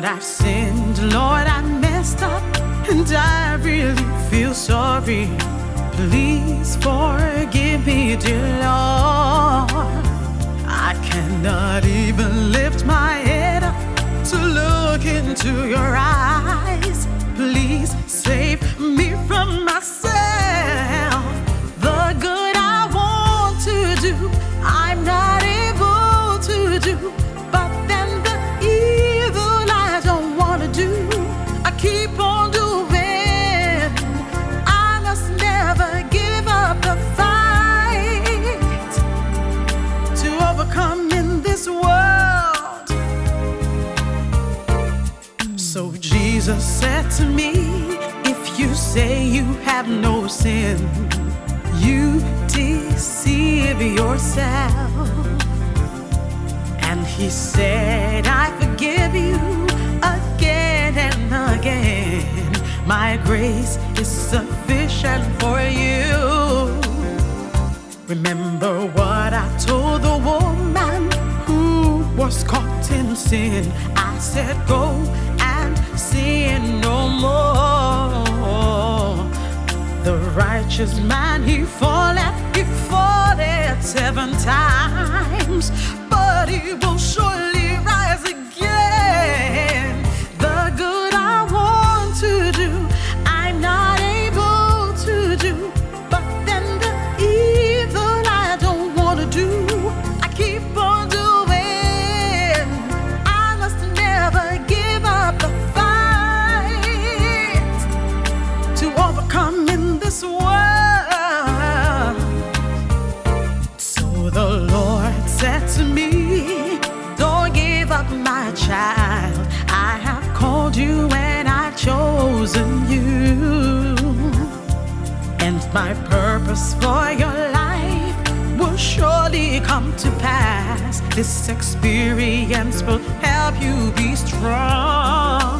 I've sinned, Lord, I messed up, and I really feel sorry. Please forgive me, dear Lord. I cannot even lift my head up to look into your eyes. Please save me from myself. The good I want to do, I'm not able to do. But then the evil I don't want to do, I keep on doing. I must never give up the fight to overcome in this world. So Jesus said to me, if you say you have no sin, you deceive yourself. And he said, I forgive you again and again. My grace is sufficient for you. Remember what I told the woman who was caught in sin. I said, go and sin no more. The righteous man, he falleth 7 times, but he will surely rise again. The good I want to do, I'm not able to do. But then the evil I don't want to do, I keep on doing. I must never give up the fight to overcome in this world. So the Lord said to me, don't give up, my child. I have called you and I've chosen you. And my purpose for your life will surely come to pass. This experience will help you be strong.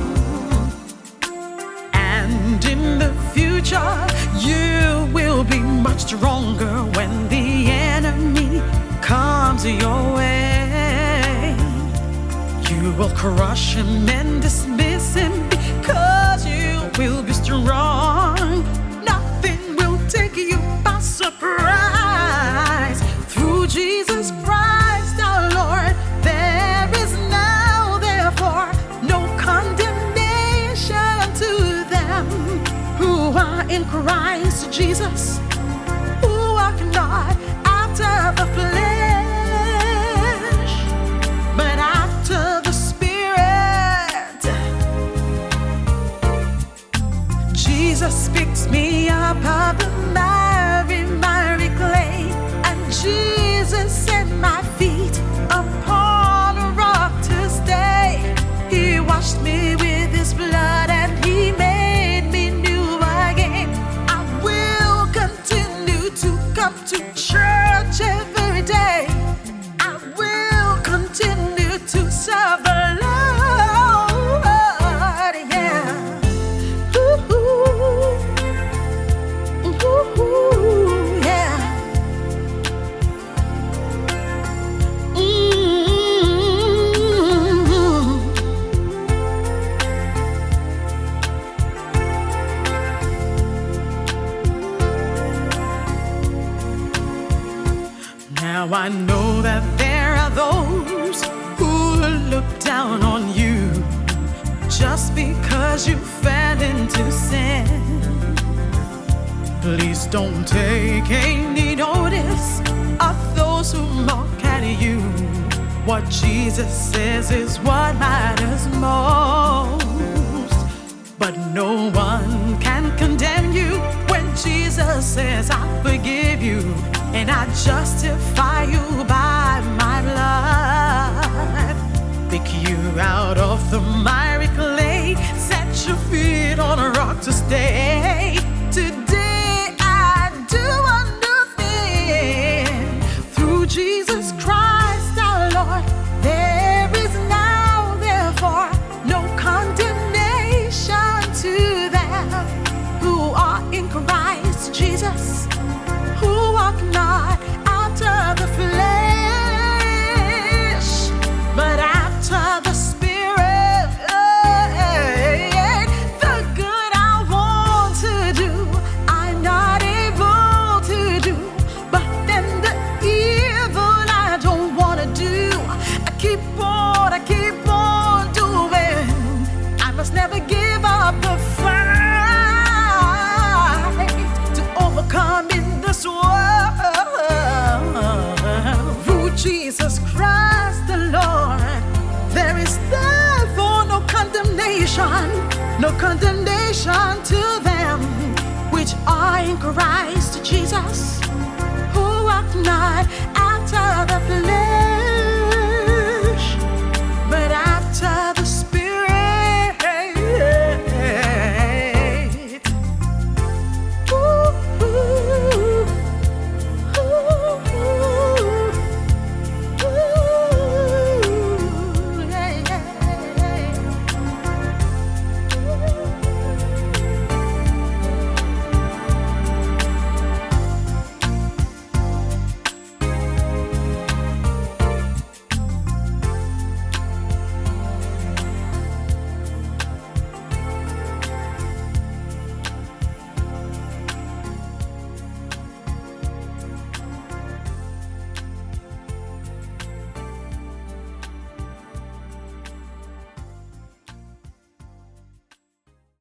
And in the future, you will be much stronger when the enemy comes your way. You will crush him and dismiss him because you will be strong. Nothing will take you by surprise. Through Jesus Christ our Lord, there is now therefore no condemnation to them who are in Christ Jesus, who walk not after the flesh, but after the Spirit. Jesus picks me up of the miry clay, and Jesus set my feet upon a rock to stay. He washed me with his blood and he made me new again. I will continue to come to church every day. I will continue to serve the Lord, yeah. Ooh, ooh, yeah. Now I know that there are those who look down on you just because you fell into sin. Please don't take any notice of those who mock at you. What Jesus says is what matters most. But no one can condemn you when Jesus says, I forgive you and I justify you by my blood. Pick you out of the miry clay, set your feet on a rock to stay. Today I do a new thing. Through Jesus Christ our Lord, there is now therefore no condemnation to them who are in Christ Jesus, who walk not after the flesh, but after the Spirit. Oh, Jesus Christ the Lord, there is therefore no condemnation, no condemnation to them which are in Christ Jesus, who walk not after the flesh.